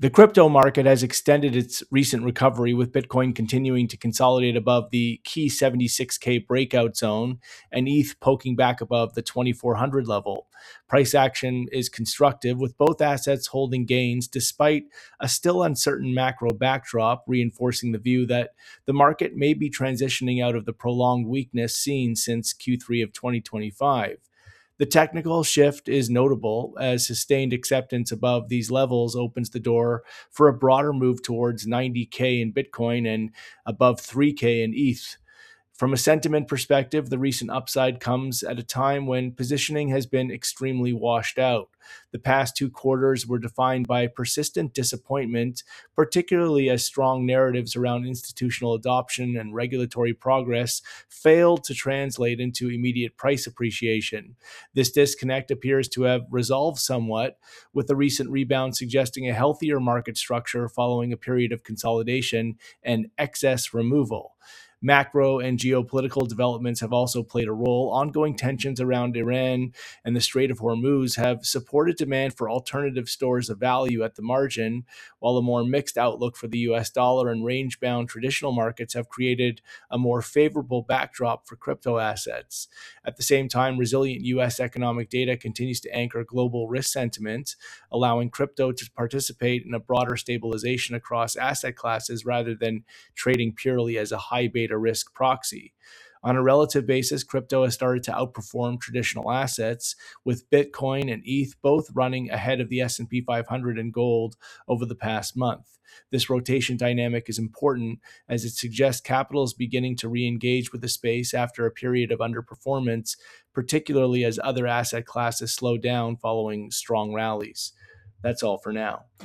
The crypto market has extended its recent recovery, with Bitcoin continuing to consolidate above the key 76K breakout zone and ETH poking back above the 2400 level. Price action is constructive, with both assets holding gains despite a still uncertain macro backdrop, reinforcing the view that the market may be transitioning out of the prolonged weakness seen since Q3 of 2025. The technical shift is notable, as sustained acceptance above these levels opens the door for a broader move towards 90K in Bitcoin and above 3K in ETH. From a sentiment perspective, the recent upside comes at a time when positioning has been extremely washed out. The past 2 quarters were defined by persistent disappointment, particularly as strong narratives around institutional adoption and regulatory progress failed to translate into immediate price appreciation. This disconnect appears to have resolved somewhat, with the recent rebound suggesting a healthier market structure following a period of consolidation and excess removal. Macro and geopolitical developments have also played a role. Ongoing tensions around Iran and the Strait of Hormuz have supported demand for alternative stores of value at the margin, while a more mixed outlook for the US dollar and range bound traditional markets have created a more favorable backdrop for crypto assets. At the same time, resilient US economic data continues to anchor global risk sentiment, allowing crypto to participate in a broader stabilization across asset classes rather than trading purely as a high beta risk proxy. On a relative basis, crypto has started to outperform traditional assets, with Bitcoin and ETH both running ahead of the S&P 500 and gold over the past month. This rotation dynamic is important, as it suggests capital is beginning to re-engage with the space after a period of underperformance, particularly as other asset classes slow down following strong rallies. That's all for now.